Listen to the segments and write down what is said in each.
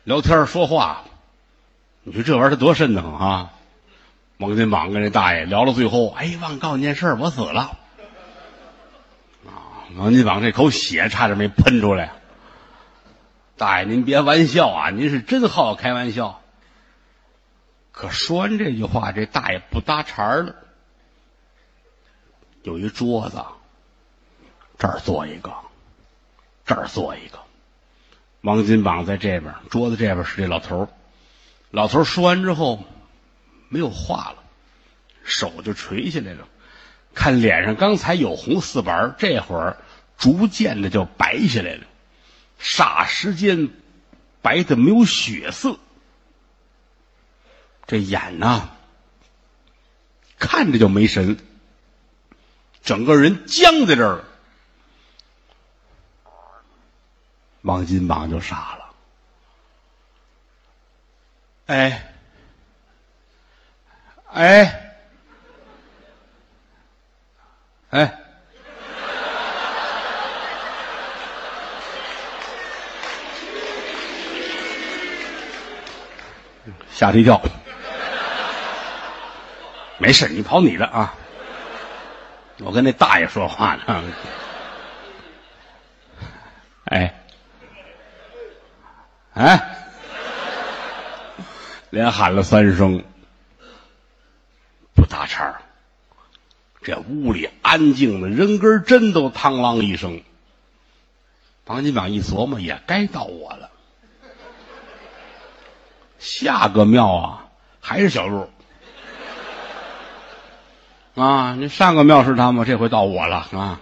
聊天说话，你说这玩意儿它多瘆得慌啊！王金榜跟这大爷聊到最后，哎，忘告你件事，我死了啊！王金榜这口血差点没喷出来。大爷，您别玩笑啊，您是真好开玩笑。可说完这句话，这大爷不搭茬了。有一桌子，这儿坐一个，这儿坐一个。王金榜在这边，桌子这边是这老头。老头说完之后没有话了，手就垂下来了，看脸上刚才有红四板，这会儿逐渐的就白下来了，霎时间白的没有血色。这眼呐看着就没神，整个人僵在这儿了。王金榜就傻了。哎哎哎，吓他一跳。没事，你跑你的啊，我跟那大爷说话呢。哎哎，连喊了3声，不搭茬。这屋里安静的人根针都嘡啷一声。王金榜一琢磨，也该到我了。下个庙啊还是小路啊，你上个庙是他们，这回到我了啊。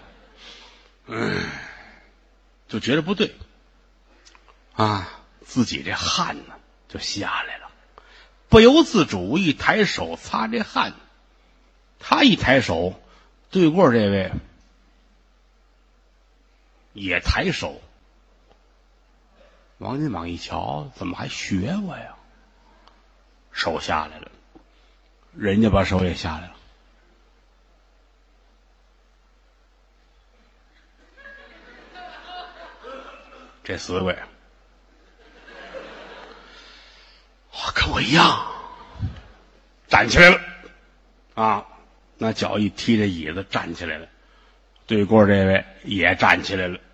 就觉得不对啊，自己这汗呢就下来了，不由自主一抬手擦这汗。他一抬手，对过这位也抬手。王金榜一瞧，怎么还学我呀？手下来了，人家把手也下来了。这4位跟我一样站起来了啊，那脚一踢这椅子站起来了。对过这位也站起来了。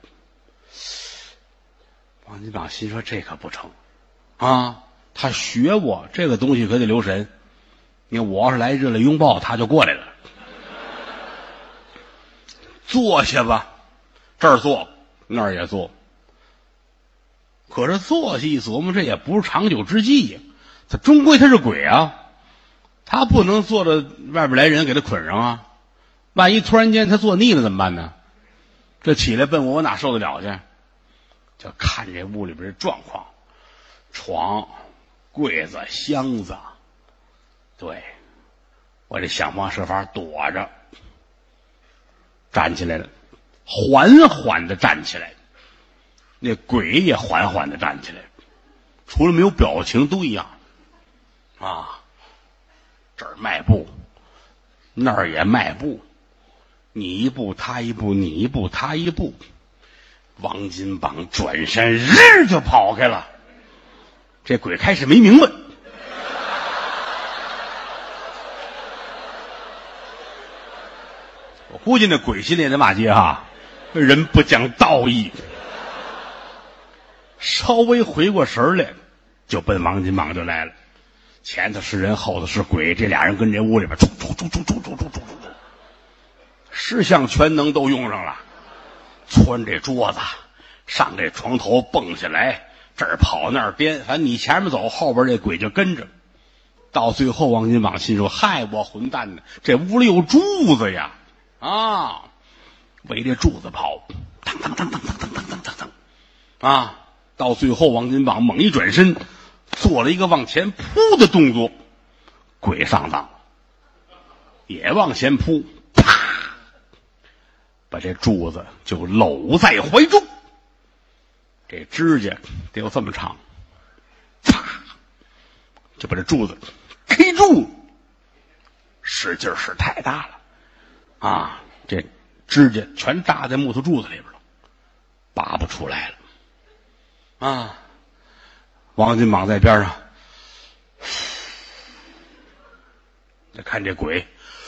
王金榜心说这可不成啊，他学我这个东西可得留神。你看我要是来热烈拥抱，他就过来了。坐下吧，这儿坐那儿也坐。可是坐下一琢磨，这也不是长久之计呀。他终归他是鬼啊，他不能坐着外边来人给他捆上啊。万一突然间他坐腻了怎么办呢？这起来奔我哪受得了去？就看这屋里边的状况，床、柜子、箱子，对，我得想方设法躲着。站起来了，缓缓的站起来。那鬼也缓缓的站起来，除了没有表情都一样啊。这儿迈步，那儿也迈步，你一步他一步，你一步他一步。王金榜转身日就跑开了。这鬼开始没明白，我估计那鬼心里也得骂街哈，人不讲道义。稍微回过神来，就奔王金榜就来了。前头是人，后头是鬼，这俩人跟这屋里边冲，十项全能都用上了。窜这桌子，上这床头蹦下来，这儿跑那儿颠，反正你前面走，后边这鬼就跟着。到最后，王金榜心说：害我混蛋呢，这屋里有柱子呀！啊，围着柱子跑，当当当当当当当当当当啊！到最后，王金榜猛一转身，做了一个往前扑的动作，鬼上当了，也往前扑，啪，把这柱子就搂在怀中。这指甲得有这么长，啪，就把这柱子 K 住，使劲使太大了啊！这指甲全扎在木头柱子里边了，拔不出来了啊！ 王金榜在边上，再看这鬼，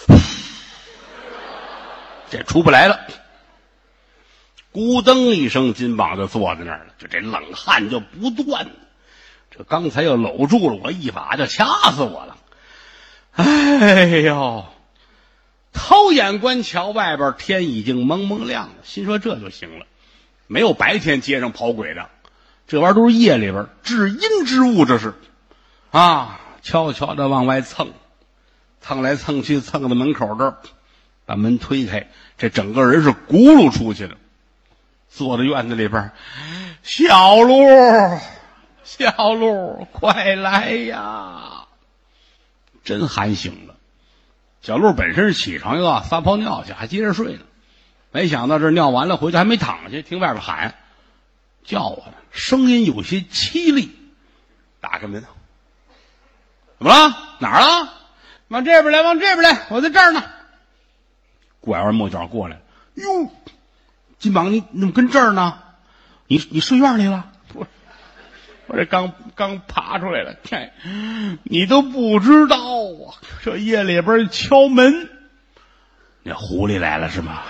这出不来了。咕噔一声，金榜就坐在那儿了，就这冷汗就不断。这刚才又搂住了我，一把就掐死我了。哎呦！掏眼观瞧外边，天已经蒙蒙亮了，心说这就行了，没有白天街上跑鬼的，这玩意儿都是夜里边至阴之物，这是啊，悄悄的往外蹭，蹭来蹭去，蹭到门口这儿，把门推开，这整个人是轱辘出去了，坐在院子里边，小鹿，小鹿，快来呀！真喊醒了。小鹿本身起床又要撒泡尿去，还接着睡呢，没想到这尿完了回去还没躺下，听外边喊叫我呢，声音有些凄厉。打开门，怎么了？哪儿了？往这边来，往这边来，我在这儿呢。拐弯抹角过来，哟，金榜，你怎么跟这儿呢？你睡院里了？我这刚爬出来了，你都不知道啊！这夜里边敲门，那狐狸来了是吗？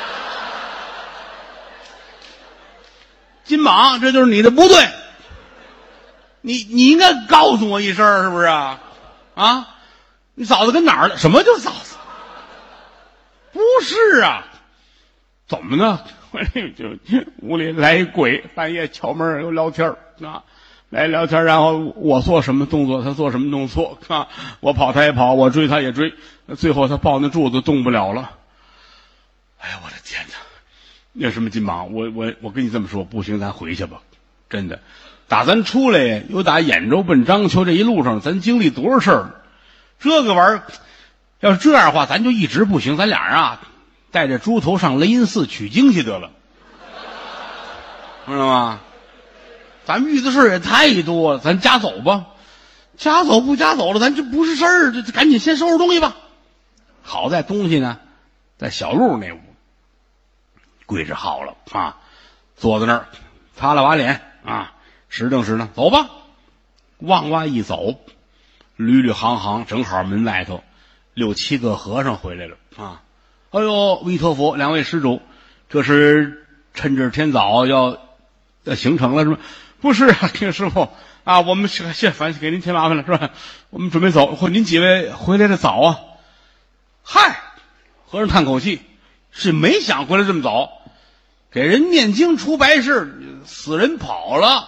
金榜，这就是你的不对，你应该告诉我一声，是不是啊？啊，你嫂子跟哪儿了？什么叫嫂子？不是啊，怎么呢？我就屋里来一鬼，半夜敲门又聊天啊。来聊天，然后我做什么动作他做什么动作啊，我跑他也跑，我追他也追，最后他抱那柱子动不了了。哎呀，我的天哪！那什么金榜，我跟你这么说，不行，咱回去吧。真的，打咱出来又打兖州奔章丘这一路上，咱经历多少事儿？这个玩意儿要是这样的话，咱就一直不行，咱俩人啊带着猪头上雷音寺取经去得了，知道吗？咱们遇的事也太多了，咱家走吧，家走不家走了，咱这不是事儿，这赶紧先收拾东西吧。好在东西呢，在小路那屋，跪着好了啊，坐在那儿，擦了把脸啊，拾掇拾掇，走吧。往外一走，捋捋行行，正好门外头6、7个和尚回来了啊！哎呦，弥陀佛，两位施主，这是趁着天早要行程了是吗？不是啊，这个师傅啊，我们反正给您添麻烦了是吧？我们准备走，您几位回来的早啊？嗨，和尚叹口气，是没想回来这么早，给人念经出白事，死人跑了。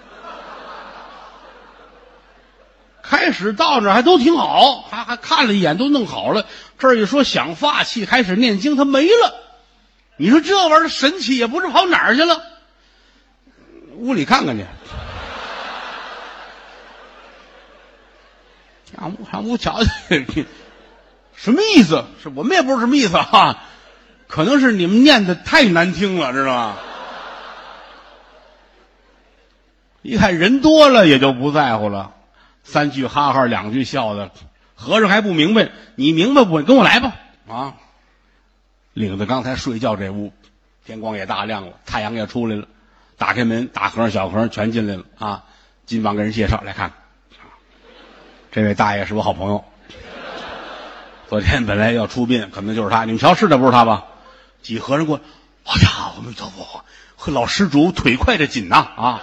开始到那还都挺好，还看了一眼，都弄好了。这儿一说想发气，开始念经，他没了。你说这玩意儿神气也不知跑哪儿去了。屋里看看去，上屋瞧瞧，什么意思？是我们也不知道什么意思啊，可能是你们念的太难听了，知道吗？一看人多了也就不在乎了，3句哈哈2句笑的，和尚还不明白，你明白不？跟我来吧啊！领着刚才睡觉这屋，天光也大亮了，太阳也出来了。打开门，大和尚小和尚全进来了啊！金榜跟人介绍，来看，这位大爷是我好朋友，昨天本来要出殡，可能就是他。你们瞧，是的不是他吧？几和尚过，哎呀，阿弥陀佛，和老施主腿快得紧呐啊！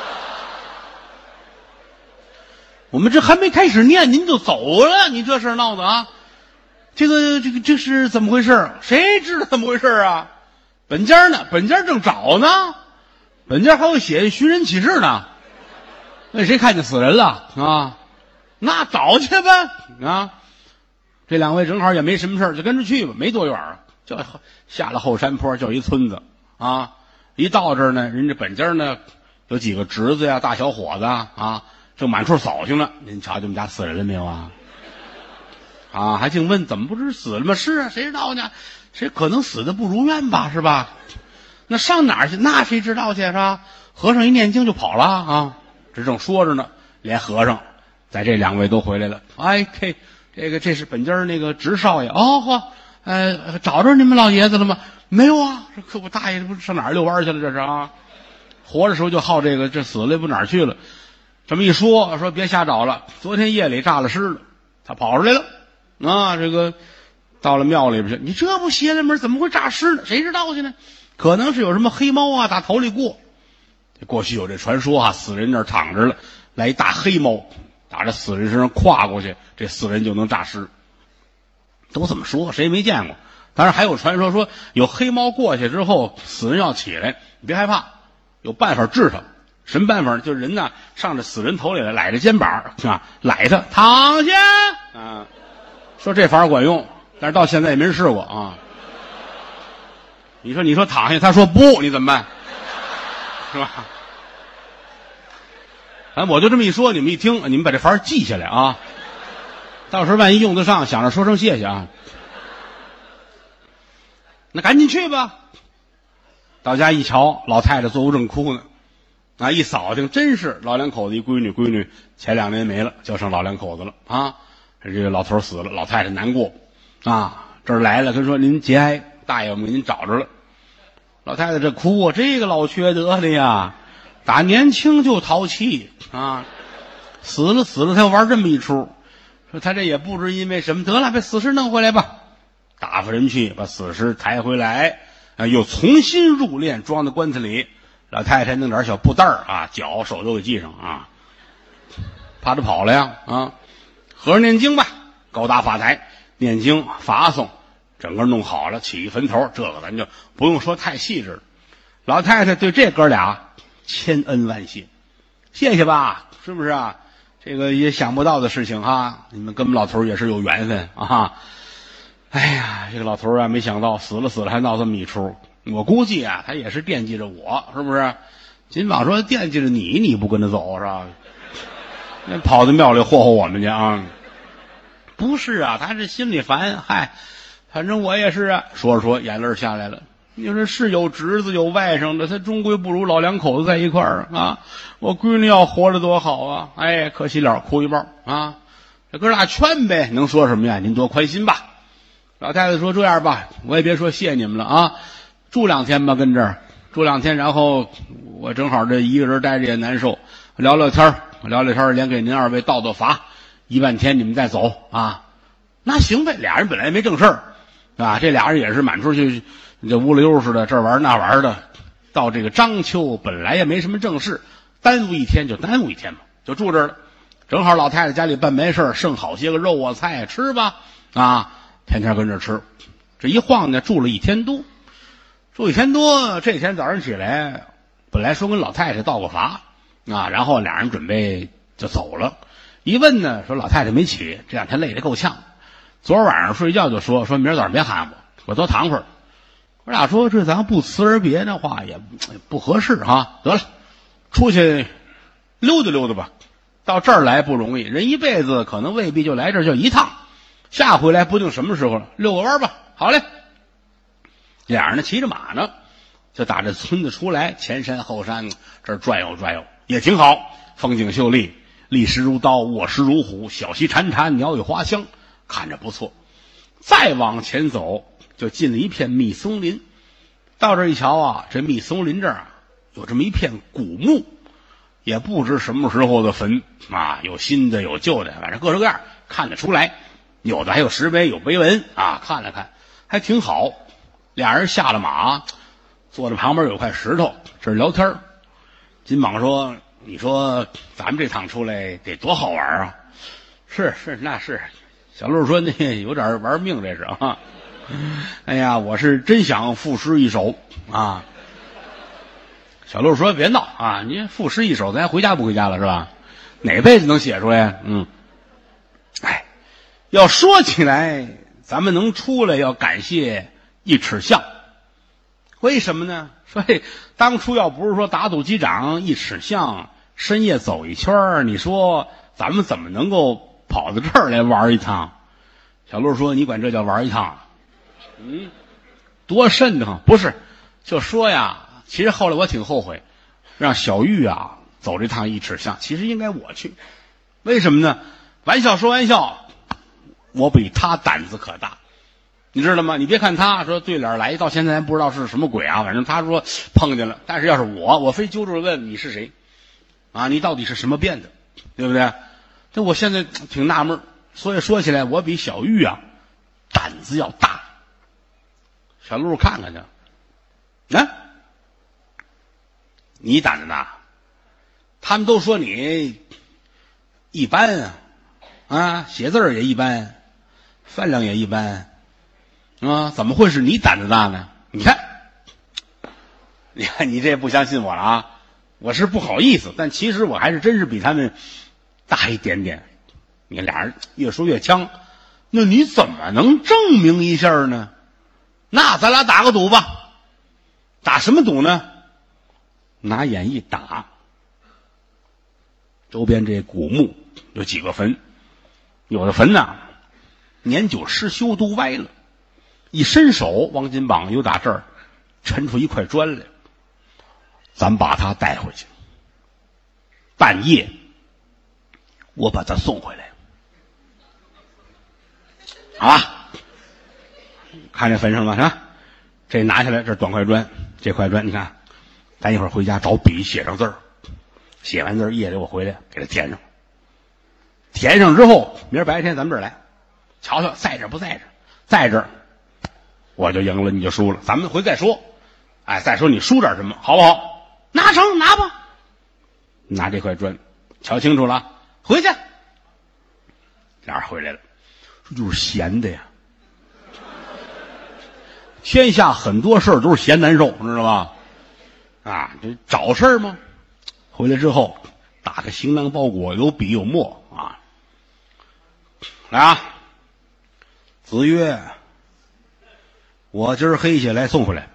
我们这还没开始念，您就走了，你这事闹的啊！这是怎么回事？谁知道怎么回事啊？本家呢？本家正找呢。本家还有写寻人启事呢，那谁看见死人了啊？那找去呗啊！这两位正好也没什么事，就跟着去吧。没多远啊，就下了后山坡，就一村子啊。一到这儿呢，人家本家呢有几个侄子呀、大小伙子啊，正满处扫兴呢。您瞧，你们家死人了没有啊？啊，还净问怎么不是死了吗？是啊，谁知道呢？谁可能死的不如愿吧？是吧？那上哪儿去？那谁知道去是吧？和尚一念经就跑了啊！这正说着呢，连和尚在这两位都回来了。哎，这是本家那个侄少爷哦呵，找着你们老爷子了吗？没有啊，这可我大爷这不上哪儿遛弯去了？这是啊，活着时候就好这个，这死了也不哪儿去了。 这么一说别瞎找了，昨天夜里诈了尸了，他跑出来了啊，这个到了庙里边去，你这不邪了门，怎么会诈尸呢？谁知道去呢？可能是有什么黑猫啊打头里过。过去有这传说啊，死人那儿躺着了，来一大黑猫打着死人身上跨过去，这死人就能诈尸。都这么说，谁也没见过。当然还有传说说有黑猫过去之后，死人要起来，你别害怕，有办法治他。什么办法呢？就是人呢上这死人头里来，揽着肩膀啊，揽他躺下啊，说这法管用，但是到现在也没人试过啊。你说躺下，他说不，你怎么办？是吧？我就这么一说，你们一听，你们把这法记下来啊，到时候万一用得上，想着说声谢谢啊。那赶紧去吧。到家一瞧，老太太坐屋正哭呢，啊，一扫听，真是老两口子一闺女，前2年没了，就剩老两口子了啊。这个老头死了，老太太难过啊，这儿来了，跟说您节哀，大爷我们给您找着了。老太太这哭啊，这个老缺德的呀，打年轻就淘气啊，死了他玩这么一出，说他这也不知因为什么，得了，把死尸弄回来吧，打发人去把死尸抬回来，又重新入殓，装在棺材里。老太太弄点小布袋啊，脚手都给系上啊，怕他跑了呀啊，合着念经吧，高搭法台念经法诵，整个弄好了，起坟头，这个咱就不用说太细致了。老太太对这哥俩千恩万谢，谢谢吧，是不是啊？这个也想不到的事情哈，你们跟我们老头也是有缘分啊。哎呀，这个老头啊，没想到死了还闹这么一出。我估计啊，他也是惦记着我，是不是？金宝说惦记着你不跟他走是吧？跑到庙里霍霍我们去啊？不是啊，他是心里烦，嗨，反正我也是啊。说着说眼泪下来了。你说是有侄子有外甥的，他终归不如老两口子在一块儿啊。我闺女要活着多好啊！哎，可惜了，哭一包啊。这哥俩劝呗，能说什么呀？您多宽心吧。老太太说这样吧，我也别说谢你们了啊，住2天吧，跟这儿住2天，然后我正好这一个人待着也难受，聊聊天，连给您2位道法，1半天你们再走啊。那行呗，俩人本来也没正事儿啊，这俩人也是满处去这乌溜溜似的，这玩那玩的。到这个章丘本来也没什么正事，耽误1天就耽误1天嘛，就住这儿了。正好老太太家里办没事，剩好些个肉啊菜吃吧啊，天天跟这吃。这一晃呢，住了1天多。这天早上起来，本来说跟老太太道个法啊，然后俩人准备就走了。一问呢，说老太太没起，这2天累得够呛。昨儿晚上睡觉就说明儿早上别喊我多躺会儿。我俩说这咱不辞而别的话也不合适哈，得了，出去溜达溜达吧。到这儿来不容易，人一辈子可能未必就来这儿就一趟，下回来不定什么时候了，遛个弯吧。好嘞。俩人呢骑着马呢，就打这村子出来，前山后山这儿转悠也挺好，风景秀丽，立石如刀，卧石如虎，小溪潺潺，鸟语花香，看着不错。再往前走就进了一片密松林，到这一瞧啊，这密松林这儿有这么一片古墓，也不知什么时候的坟啊，有新的有旧的，反正各式各样，看得出来，有的还有石碑有碑文啊，看了看还挺好。俩人下了马，坐在旁边有块石头，这是聊天。金蟒说：“你说咱们这趟出来得多好玩啊！”是，那是。小陆说：“那有点玩命，这是啊。”哎呀，我是真想赋诗一首啊。小陆说：“别闹啊，你赋诗一首，咱回家不回家了是吧？哪辈子能写出来？哎，要说起来，咱们能出来要感谢一尺巷。为什么呢？说当初要不是说打赌机长一尺巷深夜走一圈，你说咱们怎么能够跑到这儿来玩一趟？”小陆说：“你管这叫玩一趟？多瘆得慌！不是，就说呀，其实后来我挺后悔，让小玉啊走这趟一尺巷，其实应该我去。为什么呢？玩笑说玩笑，我比他胆子可大。你知道吗？你别看他说对脸来，到现在还不知道是什么鬼啊，反正他说碰见了。但是要是我非揪住了问你是谁啊？你到底是什么变的对不对？这我现在挺纳闷，所以说起来，我比小玉啊胆子要大。小路看看去，啊，你胆子大，他们都说你一般啊，写字也一般，饭量也一般啊，怎么会是你胆子大呢？你看你这不相信我了啊！我是不好意思，但其实我还是真是比他们大一点点。你俩人越说越呛，那你怎么能证明一下呢？那咱俩打个赌吧。打什么赌呢？拿眼一打，周边这古墓有几个坟，有的坟呢年久失修都歪了，一伸手王金榜又打这儿抻出一块砖来，咱把他带回去，半夜我把他送回来，好吧？看这坟上了是吧？这拿下来，这短块砖，这块砖你看，咱一会儿回家找笔写上字儿，写完字儿夜里我回来给他填上，填上之后明儿白天咱们这儿来瞧瞧，在这不在这，在这儿我就赢了，你就输了，咱们回再说。哎，再说你输点什么好不好？拿成拿吧，拿这块砖瞧清楚了，回去。俩人回来了，这就是闲的呀。天下很多事儿都是闲难受，知道吧？啊，这找事儿吗？回来之后打开行囊包裹，有笔有墨啊。来啊，子曰，我今儿黑下来送回来。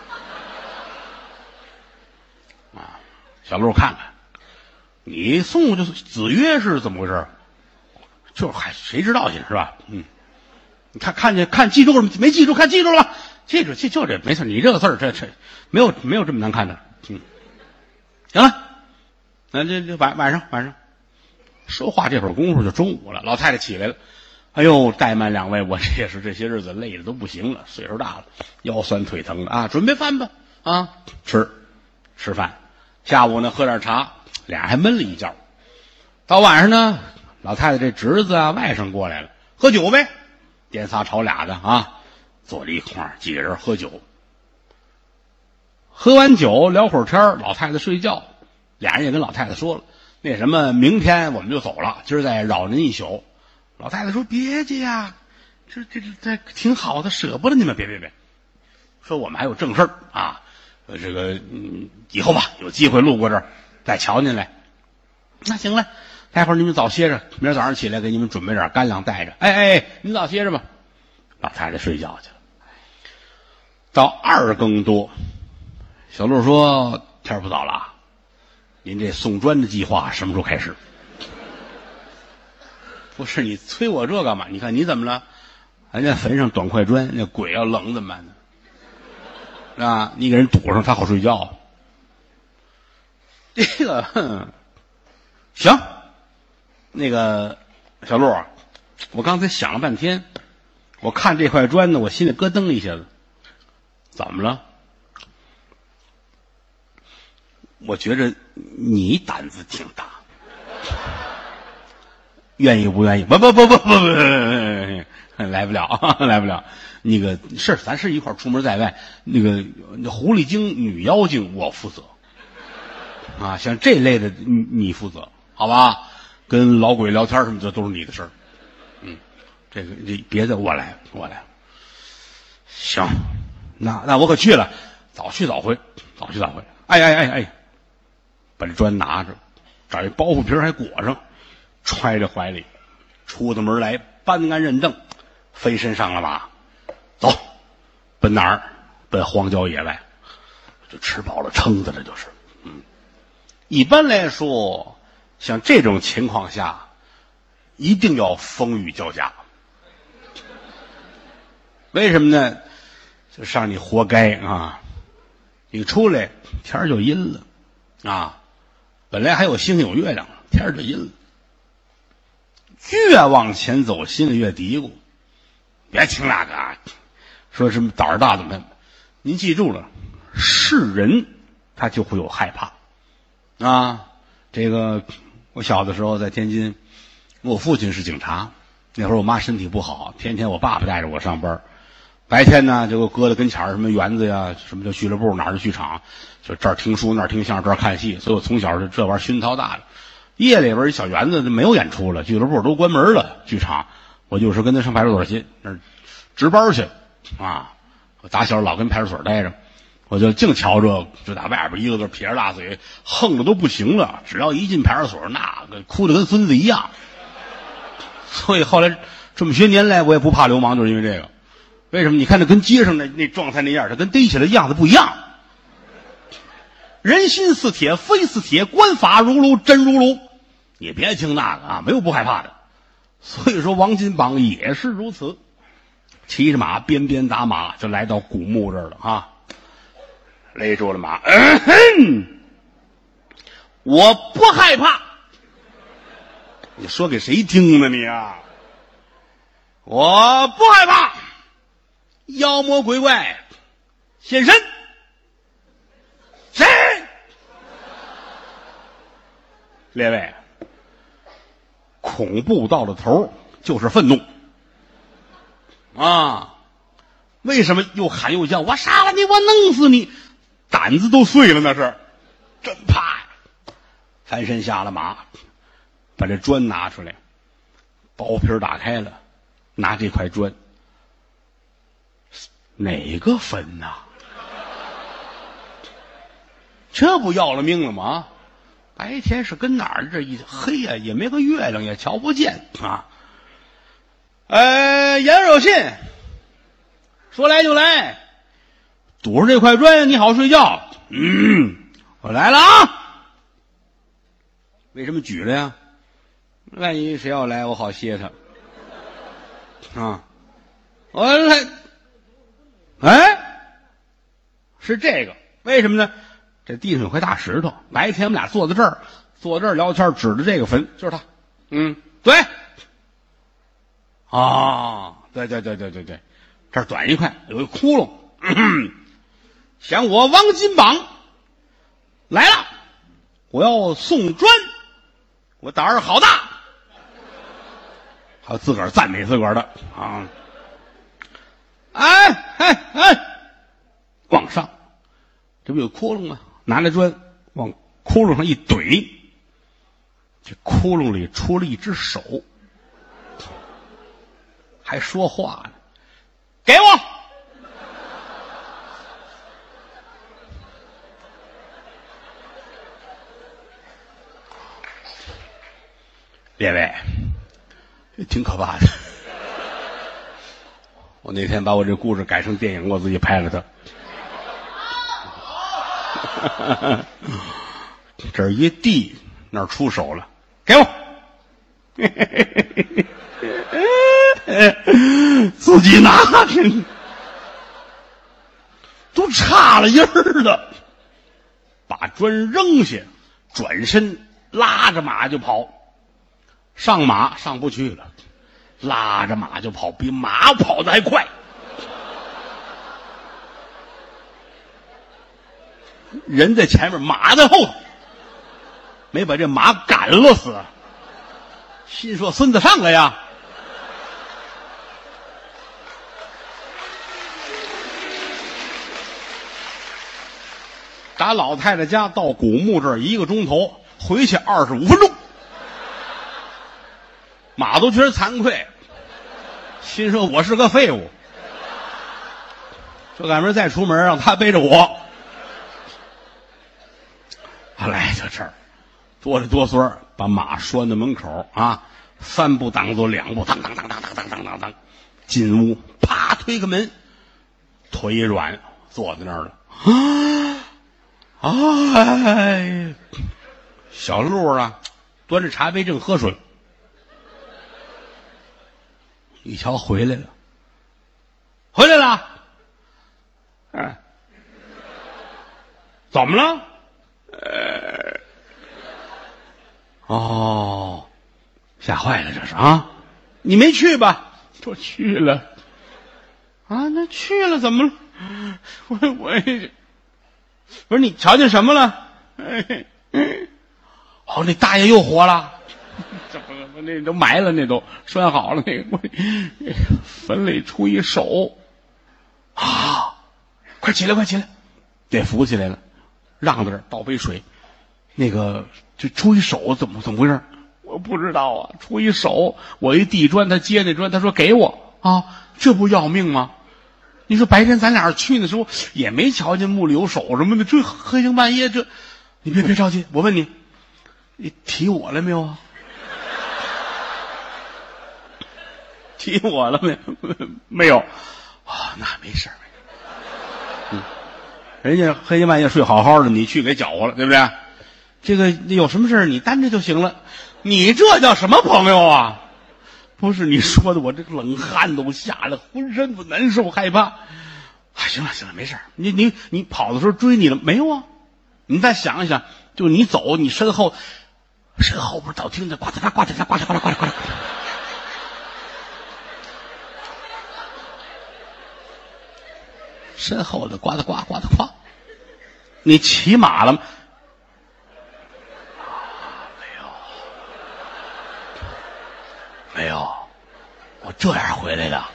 啊，小路看看，你送就是子曰是怎么回事？就是谁知道去是吧？嗯，你看记住了没？记住，看记住了吧？记住，就这没事。你这个字儿，这没有这么难看的。嗯，行了，那这晚上说话这会儿功夫就中午了。老太太起来了，哎呦，怠慢两位，我这也是这些日子累的都不行了，岁数大了，腰酸腿疼了啊，准备饭吧啊，吃饭。下午呢喝点茶，俩还闷了一觉。到晚上呢，老太太这侄子啊外甥过来了，喝酒呗，颠仨吵俩的啊。坐在一块儿，几个人喝酒，喝完酒聊会儿天，老太太睡觉，俩人也跟老太太说了，那什么，明天我们就走了，今儿再扰您一宿。老太太说别介呀，这挺好的，舍不得你们，别，说我们还有正事儿啊，这个以后吧，有机会路过这儿再瞧您来。那行了，待会儿你们早歇着，明儿早上起来给你们准备点干粮带着。哎，您早歇着吧。老太太睡觉去了。到2更多，小陆说：“天不早了，您这送砖的计划什么时候开始？”不是你催我这干嘛？你看你怎么了？人家坟上短块砖，那鬼要冷怎么办呢？啊，你给人堵上，他好睡觉。这个，行，那个小陆，我刚才想了半天。我看这块砖呢，我心里咯噔一下子。怎么了？我觉着你胆子挺大，愿意不愿意？不，来不了，来不了。那个是，咱是一块出门在外，那个狐狸精、女妖精我负责啊，像这类的你负责，好吧？跟老鬼聊天什么的都是你的事儿。这别的我来。行，那我可去了，早去早回。哎，把这砖拿着，找一包袱皮还裹上，揣着怀里，出的门来，搬鞍认镫，飞身上了马，走，奔哪儿？奔荒郊野外。就吃饱了撑的，这就是。一般来说，像这种情况下，一定要风雨交加。为什么呢？就让你活该啊！你出来天就阴了啊，本来还有星星有月亮，天就阴了。越往前走，心里越嘀咕，别听那个啊，说什么胆儿大怎么？您记住了，是人他就会有害怕啊。这个我小的时候在天津，我父亲是警察，那会儿我妈身体不好，天天我爸爸带着我上班，白天呢就给我搁在跟前什么园子呀，什么叫俱乐部，哪儿是剧场，就这儿听书那儿听相声这儿看戏，所以我从小就这玩意儿熏陶大的。夜里边一小园子没有演出了，俱乐部都关门了，剧场我就是跟他上派出所去那儿值班去啊。我打小老跟派出所待着，我就净瞧着，就打外边一个个撇着大嘴横的都不行了，只要一进派出所那个哭得跟孙子一样。所以后来这么些年来我也不怕流氓，就是因为这个。为什么？你看他跟街上那状态那样，他跟逮起来的样子不一样。人心似铁，非似铁，官法如炉，真如炉。你别听那个啊，没有不害怕的。所以说王金榜也是如此，骑着马鞭鞭打马就来到古墓这儿了啊，勒住了马，我不害怕。你说给谁听呢你啊？我不害怕妖魔鬼怪现身。谁？列位，恐怖到了头就是愤怒啊！为什么又喊又叫？我杀了你，我弄死你！胆子都碎了，那是真怕呀！翻身下了马，把这砖拿出来，包皮打开了，拿这块砖，哪个坟呐？这不要了命了吗？白天是跟哪儿？这一黑呀，也没个月亮，也瞧不见啊。言有信，说来就来，堵上这块砖，你好睡觉。我来了啊！为什么举了呀？万一谁要来，我好歇他啊！我来，是这个，为什么呢？这地上有块大石头，白天我们俩坐在这儿聊天，指着这个坟，就是他。对，啊，对，这儿短一块，有一窟窿。想我王金榜来了，我要送砖，我胆儿好大，还有自个儿赞美自个儿的啊！往上，这不有窟窿吗？拿来砖往窟窿上一怼，这窟窿里出了一只手，还说话呢，给我！列位，挺可怕的。我那天把我这故事改成电影，我自己拍了它。这儿一地，那儿出手了，给我！自己拿去，都差了音儿了。把砖扔下，转身拉着马就跑。上马上不去了，拉着马就跑，比马跑得还快。人在前面，马在后头，没把这马赶了死。心说孙子上来呀！打老太太家到古墓这儿1个钟头，回去25分钟。马都觉得惭愧，心说我是个废物，这赶明再出门让他背着我。后来就这儿哆里哆嗦把马拴在门口啊，3步当作2步，当当当当当当当当当，进屋，啪推个门，腿一软，坐在那儿了。小路啊，端着茶杯正喝水，一瞧回来了，怎么了？吓坏了，这是啊！你没去吧？我去了。啊，那去了怎么了？我不是你瞧见什么了？ 哦，那大爷又活了，这不那都埋了，那都拴好了，那个坟里出一手啊！快起来，快起来！得扶起来了，让着倒杯水。那个这出一手怎么回事？我不知道啊，出一手，我一递砖，他接那砖，他说给我啊，这不要命吗？你说白天咱俩去的时候也没瞧见墓里有手什么的，这黑更半夜这，你别着急，我问你，你提我了没有啊？提我了没？没有啊，那没事人家黑夜半夜睡好好的，你去给搅和了，对不对？这个有什么事你担着就行了。你这叫什么朋友啊？不是你说的，我这个冷汗都下来，浑身都难受害怕。啊，行了，没事。你跑的时候追你了没有啊？你再想一想，就你走，你身后不是老听着呱嗒呱嗒呱嗒呱嗒呱嗒呱嗒。身后的呱嗒呱呱嗒呱，你骑马了吗？没有，我这样回来的。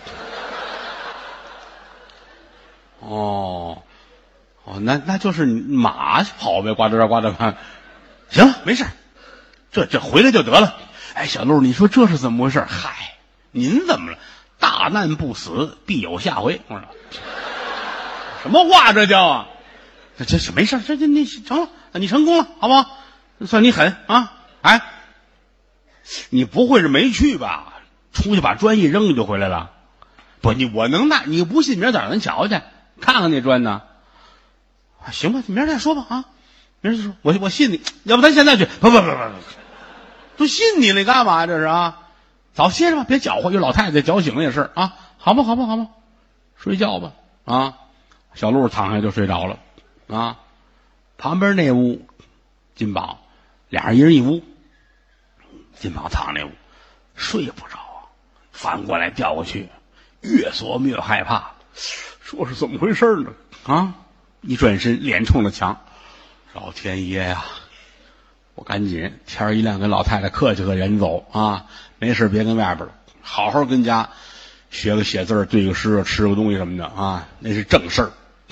哦，那就是马跑呗，呱嗒呱嗒呱。行了，没事，这回来就得了。哎，小陆，你说这是怎么回事？嗨，您怎么了？大难不死，必有下回。我说什么话这叫啊？这是没事，这你成了，你成功了，好不好？算你狠啊！哎，你不会是没去吧？出去把砖一扔就回来了？不，我能耐，你不信明儿早上咱瞧去，看看那砖呢。行吧，明儿再说吧啊！明儿再说，我信你，要不咱现在去？不，都信你了，干嘛这是啊？早歇着吧，别搅和，有老太太搅醒了也是啊。好吧，睡觉吧啊！小陆躺下就睡着了啊。旁边那屋，金宝俩人一人一屋，金宝躺那屋睡不着啊，翻过来调过去，越琢磨越害怕，说是怎么回事呢？啊！一转身，脸冲着墙，老天爷呀！我赶紧天一亮跟老太太客气客气，人走啊，没事别跟外边了，好好跟家学个写字，对个诗，吃个东西什么的啊，那是正事儿。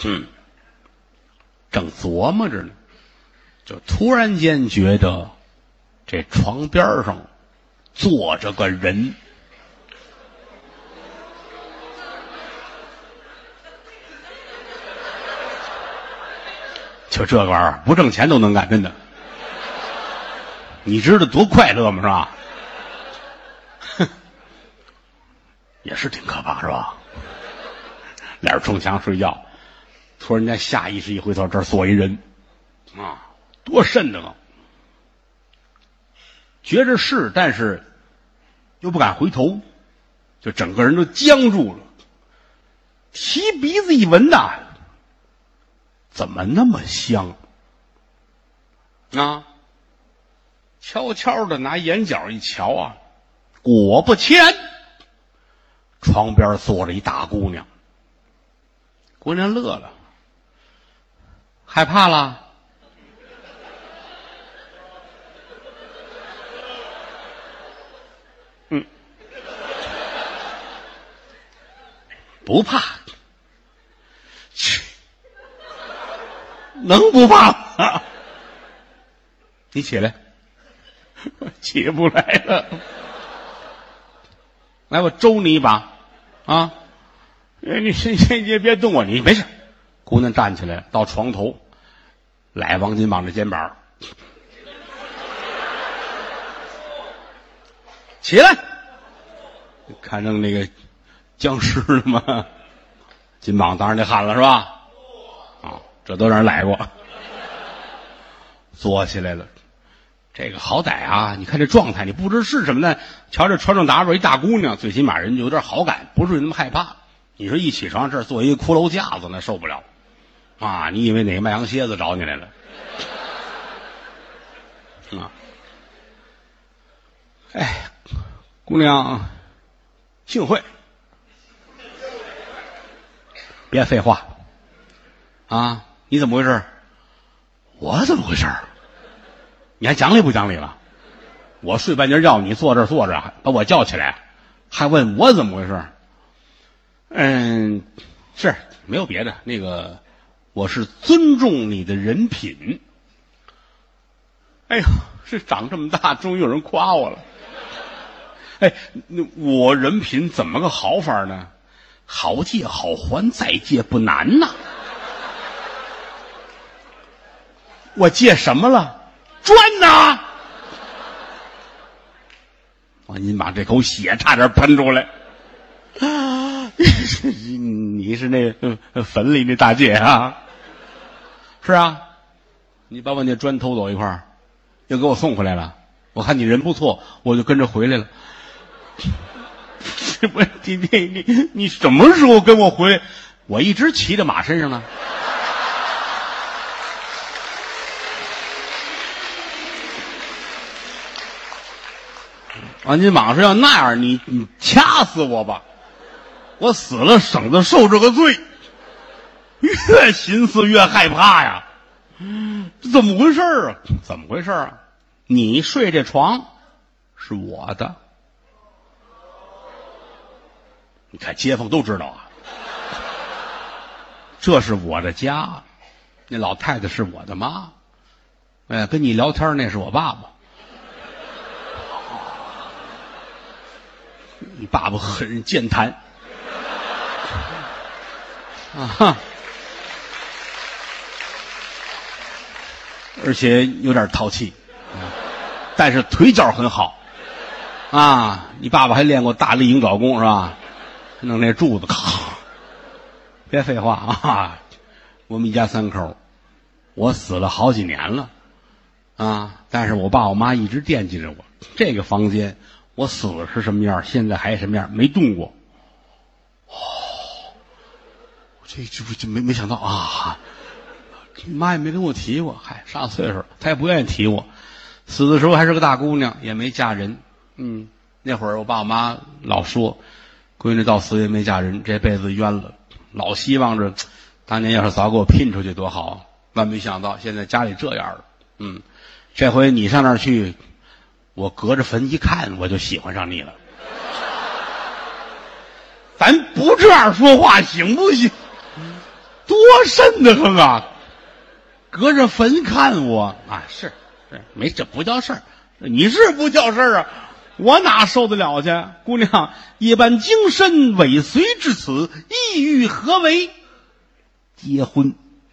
正琢磨着呢，就突然间觉得这床边上坐着个人。就这玩意儿不挣钱都能干，真的。你知道多快乐吗？是吧？哼，也是挺可怕，是吧？俩人冲墙睡觉，突然间下意识一回头，这儿坐一人啊，多瘆得慌。觉着是，但是又不敢回头，就整个人都僵住了。提鼻子一闻呐，怎么那么香啊？悄悄的拿眼角一瞧啊，果不其然，床边坐着一大姑娘。姑娘乐了，害怕了？不怕。去，能不怕吗？你起来。起不来了。来，我周你一把啊！你别动我，你没事。姑娘站起来，到床头，揽王金榜的肩膀，起来。看成那个僵尸了吗？金榜当然得喊了，是吧？啊，这都让人来过。坐起来了。这个好歹啊，你看这状态，你不知是什么呢？瞧这穿上打扮一大姑娘，最起码人就有点好感，不至于那么害怕。你说一起床这儿做一个骷髅架子，那受不了啊！你以为哪个卖羊蝎子找你来了？啊！哎，姑娘，幸会。别废话啊！你怎么回事？我怎么回事？ 你还讲理不讲理了？我睡半截觉，你坐这儿坐着，把我叫起来，还问我怎么回事？是没有别的，那个我是尊重你的人品。哎呦，是长这么大，终于有人夸我了。哎，那我人品怎么个好法呢？好借好还，再借不难呐。我借什么了？砖呐！您把这口血差点喷出来。你是那坟里那大姐啊？是啊，你把我那砖偷走一块儿，又给我送回来了。我看你人不错，我就跟着回来了。你什么时候跟我回来？我一直骑着马身上呢。你马上要那样，你掐死我吧！我死了省得受这个罪。越寻思越害怕呀！这怎么回事啊？怎么回事啊？你睡这床是我的，你看街坊都知道啊。这是我的家，那老太太是我的妈，跟你聊天那是我爸爸。你爸爸很健谈啊，而且有点淘气，但是腿脚很好啊。你爸爸还练过大力鹰爪功是吧？弄那柱子，咔！别废话啊！我们一家三口，我死了好几年了啊，但是我爸我妈一直惦记着我。这个房间我死是什么样，现在还什么样，没动过。这没想到啊！妈也没跟我提过，嗨，上岁数她也不愿意提我。死的时候还是个大姑娘，也没嫁人。那会儿我爸我妈老说，闺女到死也没嫁人，这辈子冤了。老希望着当年要是早给我拼出去多好啊！万没想到现在家里这样了。这回你上那儿去，我隔着坟一看，我就喜欢上你了。咱不这样说话行不行？多瘆得慌啊！隔着坟看我啊，是没，这不叫事儿。你是不叫事儿啊，我哪受得了去？姑娘，夜半精神尾随至此，意欲何为？结婚。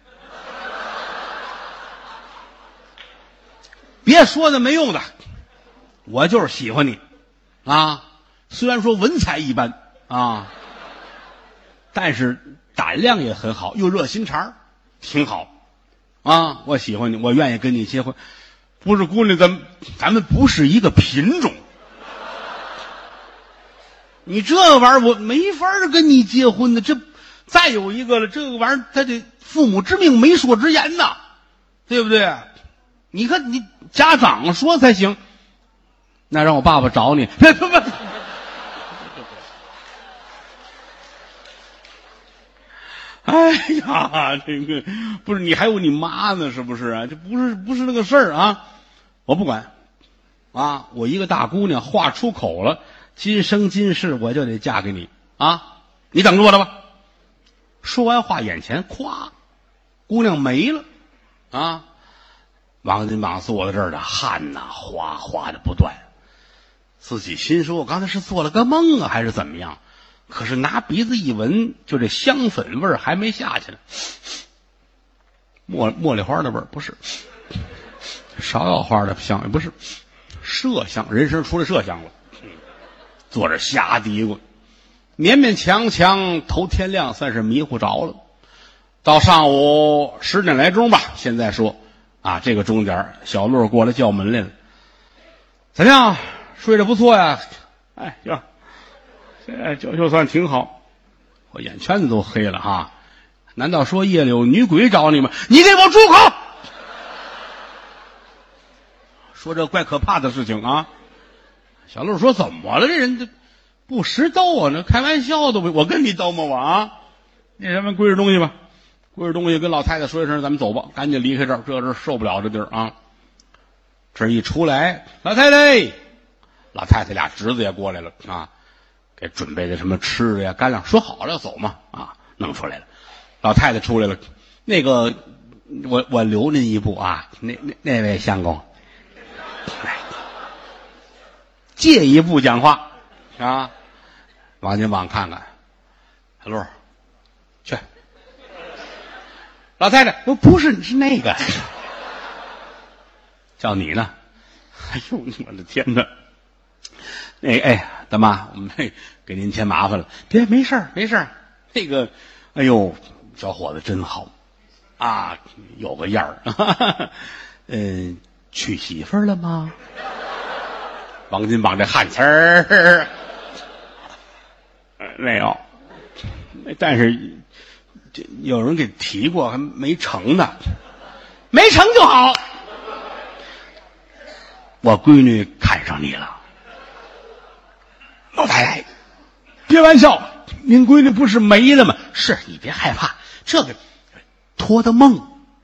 别说那没用的，我就是喜欢你啊！虽然说文采一般啊，但是胆量也很好，又热心肠，挺好啊！我喜欢你，我愿意跟你结婚。不是姑娘，咱们不是一个品种。你这玩意儿我没法跟你结婚的。这再有一个了，这个玩意儿他得父母之命媒妁之言呐，对不对？你看你家长说才行。那让我爸爸找你。哎呀，这个不是你还有你妈呢，是不是啊？这不是那个事儿啊！我不管啊！我一个大姑娘话出口了，今生今世我就得嫁给你啊！你等着我的吧。说完话，眼前咵，姑娘没了啊！王金榜坐在这儿的汗呐，哗哗的不断。自己心说：我刚才是做了个梦啊，还是怎么样？可是拿鼻子一闻，就这香粉味儿还没下去呢。茉莉花的味儿不是，芍药花的香也不是，麝香，人生出来麝香了。坐着瞎嘀咕，勉勉强强头天亮，算是迷糊着了。到上午10点来钟吧，现在说啊，这个钟点小陆过来叫门来了。怎么样，睡得不错呀？哎，行，就算挺好。我眼圈子都黑了哈！难道说夜里有女鬼找你吗？你给我住口！说这怪可怕的事情啊！小陆说：“怎么了？这人这不识逗啊！那开玩笑的，我跟你逗吗？我啊，那什么，归置东西吧，归置东西，跟老太太说一声，咱们走吧，赶紧离开这儿，这受不了这地儿啊！” 这一出来，老太太，老太太俩侄子也过来了啊，给准备的什么吃的呀、干粮，说好了要走嘛啊，弄出来了。老太太出来了，那个我留您一步啊，那位相公，借一步讲话啊。王金榜看看，小陆，去。老太太，不是，是那个，叫你呢。哎呦，我的天哪！大妈，我们给您添麻烦了。别，没事儿，没事儿。那个，哎呦，小伙子真好啊，有个样儿。娶媳妇儿了吗？王金榜这汗词儿。没有，但是这有人给提过，还没成呢，没成就好。我闺女看上你了。老太太，别玩笑，您闺女不是没了吗？是，你别害怕，这个托的梦，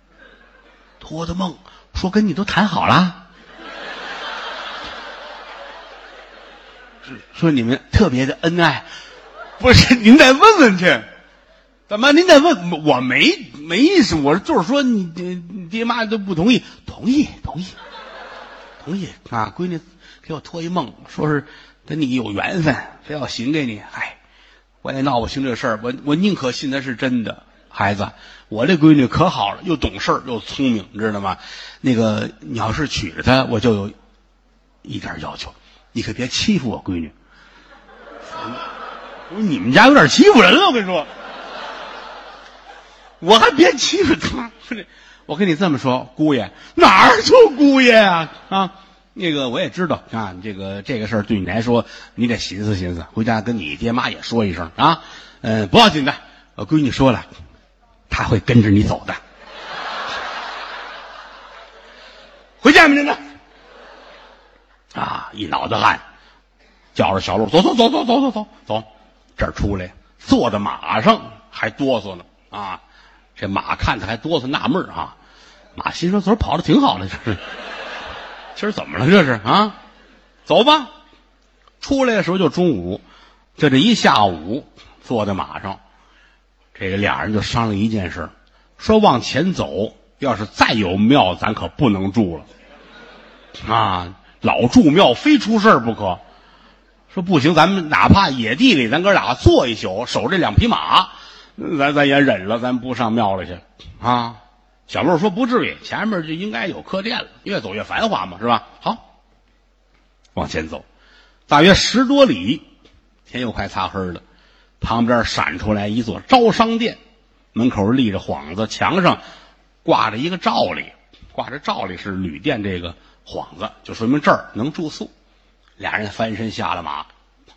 说跟你都谈好了，说你们特别的恩爱。不是，您再问问去，怎么您再问？我没意思，我就是说你爹妈都不同意，同意啊！闺女给我托一梦，说是跟你有缘分，非要行给你。我也闹不清这事儿，我宁可信他是真的。孩子，我这闺女可好了，又懂事又聪明，你知道吗？那个你要是娶了她，我就有一点要求，你可别欺负我闺女。你们家有点欺负人了，我跟你说，我还别欺负他。我跟你这么说，姑爷哪儿就姑爷啊？那个我也知道啊，这个事儿对你来说，你得寻思寻思，回家跟你爹妈也说一声啊。不要紧的，我闺女说了，她会跟着你走的。回家明天啊，一脑袋汗，叫着小路走，这儿出来，坐在马上还哆嗦呢啊！这马看他还哆嗦，纳闷啊。马心说：“昨儿跑得挺好的，这是，今儿怎么了？这是啊？走吧。”出来的时候就中午，就这一下午坐在马上，这个俩人就商量一件事，说往前走，要是再有庙，咱可不能住了啊！老住庙非出事不可。说不行，咱们哪怕野地里，咱哥俩坐一宿，守这2匹马，咱也忍了，咱不上庙了去啊。小陆说不至于，前面就应该有客店了，越走越繁华嘛，是吧？好，往前走，大约10多里，天又快擦黑了，旁边闪出来一座招商店，门口立着幌子，墙上挂着一个罩里，是旅店这个幌子，就说明这儿能住宿。俩人翻身下了马。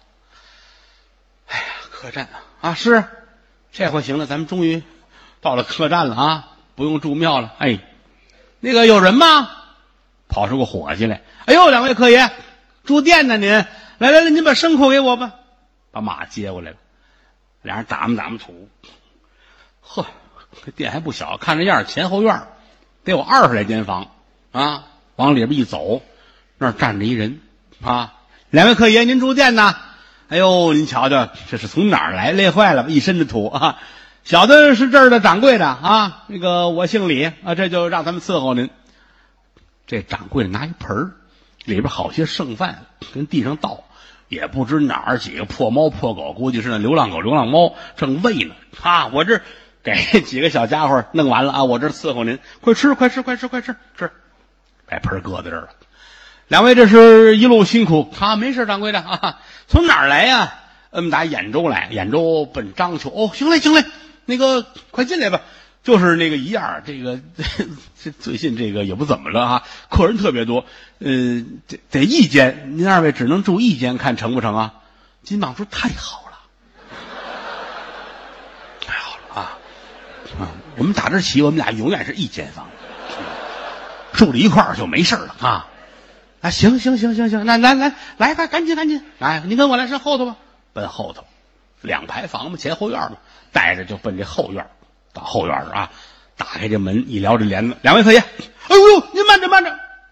客栈啊，是，这回行了，咱们终于到了客栈了啊，不用住庙了。那个有人吗？跑出个伙计来。哎呦，两位客爷，住店呢您？来，您把牲口给我吧。把马接过来了，俩人打磨土。呵，这店还不小，看这样前后院得有20来间房啊。往里边一走，那儿站着一人。啊，两位客爷，您住店呢？哎呦，您瞧瞧，这是从哪儿来？累坏了，一身的土啊！小的是这儿的掌柜的啊，那个我姓李啊，这就让他们伺候您。这掌柜的拿一盆儿，里边好些剩饭，跟地上倒，也不知哪儿几个破猫破狗，估计是那流浪狗流浪猫正喂呢啊！我这给几个小家伙弄完了啊，我这伺候您，快吃，把盆搁在这儿了。两位这是一路辛苦啊，没事，掌柜的啊，从哪儿来呀？打兖州来，兖州奔章丘。哦，行嘞，那个快进来吧。就是那个一样，这个最近这个也不怎么了啊，客人特别多。得一间，您2位只能住一间，看成不成啊？金榜说太好了，太好了啊！我们打这起，我们俩永远是一间房，住在一块儿就没事了啊。行，那来吧，赶紧，您跟我来上后头吧，奔后头，2排房嘛，前后院嘛，带着就奔这后院，到后院啊，打开这门一撩这帘子，两位客爷，哎呦，您慢着，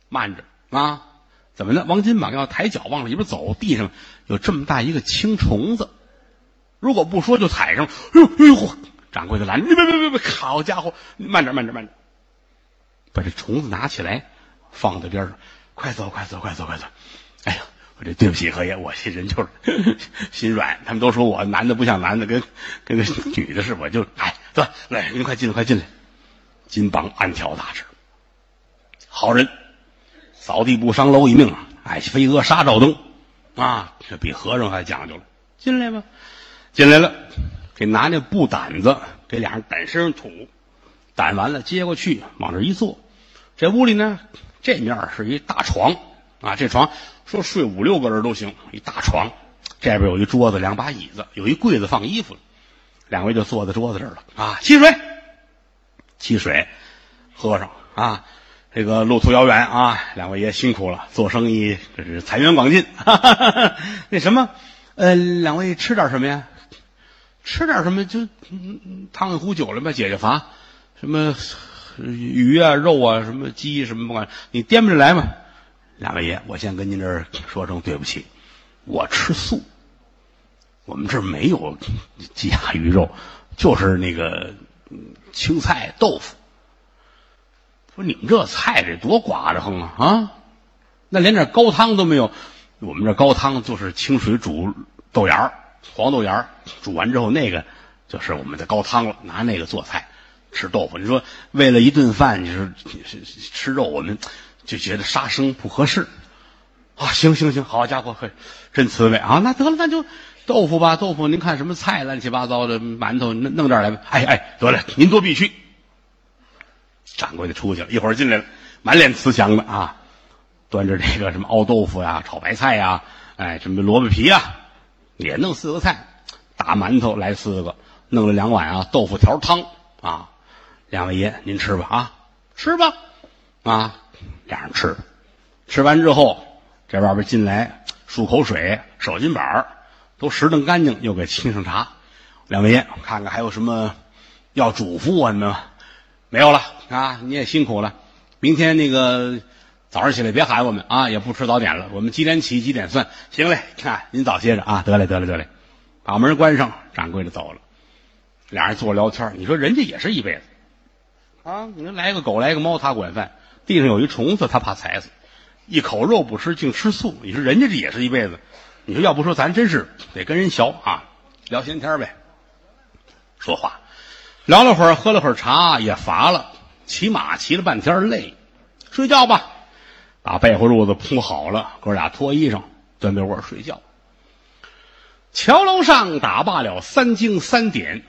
慢着啊！怎么呢？王金榜要抬脚往里边走，地上有这么大一个青虫子，如果不说就踩上了。哎呦嚯！掌柜的拦着，别！好家伙，慢点！把这虫子拿起来，放在边上，快走！哎呀，我这对不起何爷，我这人就是心软。他们都说我男的不像男的，跟个女的似的，我就走来，您快进来。金榜暗挑大指，好人，扫地不伤蝼蚁命，爱惜飞蛾杀照灯啊！这比和尚还讲究了。进来吧，进来了，给拿那布掸子给俩人掸身上土，掸完了接过去往这一坐。这屋里呢，这面是一大床啊，这床说睡5、6个人都行，一大床，这边有一桌子2把椅子，有一柜子放衣服，两位就坐在桌子这儿了啊。沏水，喝上啊。这个路途遥远啊，两位爷辛苦了，做生意这是财源广进。那什么，两位吃点什么呀？吃点什么就烫一壶酒来吧，解乏。什么鱼啊、肉啊、什么鸡什么不管，你掂不着来嘛。两位爷，我先跟您这儿说声对不起，我吃素，我们这儿没有鸡鸭鱼肉，就是那个青菜豆腐。说你们这菜这多寡着横啊！那连点高汤都没有。我们这高汤就是清水煮豆芽黄豆芽，煮完之后那个就是我们的高汤了，拿那个做菜吃豆腐。你说为了一顿饭就是吃肉，我们就觉得杀生不合适啊！行，好家伙，真慈悲啊！那得了，那就豆腐吧，豆腐您看什么菜乱七八糟的，馒头弄这儿来吧。哎，得了，您多必须。掌柜的出去了，一会儿进来了，满脸慈祥的啊，端着这个什么熬豆腐呀、炒白菜呀，什么萝卜皮呀，也弄4个菜，大馒头来4个，弄了2碗啊豆腐条汤啊。两位爷您吃吧啊，吃吧啊，俩人吃完之后，这外边进来漱口水、手巾板都拾掇干净，又给沏上茶。两位爷看看还有什么要嘱咐啊？你们没有了啊，你也辛苦了。明天那个早上起来别喊我们啊，也不吃早点了，我们几点起几点算。行嘞，看您早歇着啊，得嘞，把门关上，掌柜的走了。俩人坐聊天，你说人家也是一辈子啊，你说来个狗来个猫他管饭，地上有一虫子他怕踩死，一口肉不吃净吃素，你说人家这也是一辈子。你说要不说咱真是得跟人学啊，聊闲天呗，说话。聊了会儿，喝了会儿茶，也乏了，骑马骑了半天累，睡觉吧。把被窝褥子铺好了，哥俩脱衣裳，钻被窝睡觉。桥楼上打罢了3更3点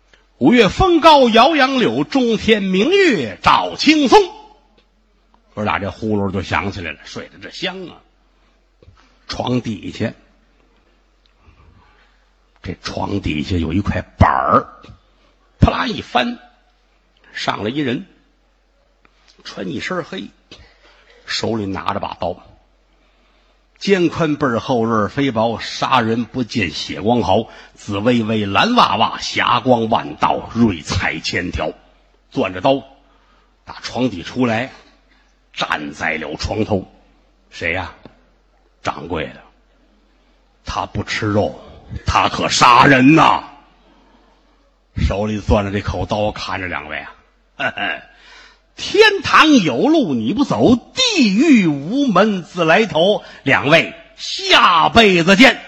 ，5月风高摇杨柳，中天明月照青松。哥俩这呼噜就响起来了，睡得这香啊。床底下，这床底下有一块板儿，啪啦一翻，上来一人，穿一身黑，手里拿着把刀，肩宽背厚刃飞薄，杀人不见血光毫，紫薇薇蓝娃娃，霞光万道，瑞彩千条。攥着刀打床底出来，站在了床头。谁呀？掌柜的。他不吃肉，他可杀人呐！手里攥着这口刀，看着两位啊，天堂有路你不走，地狱无门自来投。两位下辈子见。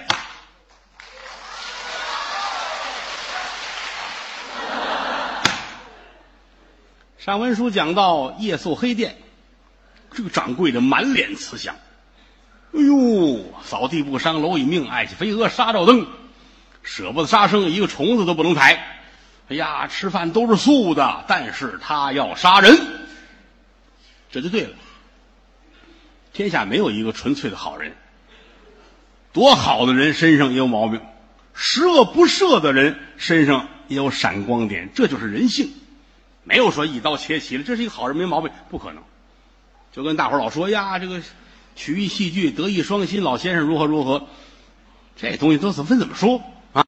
上文书讲到夜宿黑店，这个掌柜的满脸慈祥。哎呦，扫地不伤蝼蚁命，爱惜飞蛾杀照灯，舍不得杀生，一个虫子都不能踩。哎呀，吃饭都是素的，但是他要杀人，这就对了。天下没有一个纯粹的好人，多好的人身上也有毛病，十恶不赦的人身上也有闪光点，这就是人性。没有说一刀切齐了，这是一个好人没毛病，不可能。就跟大伙老说呀，这个曲艺戏剧德艺双馨，老先生如何如何，这东西都怎么说？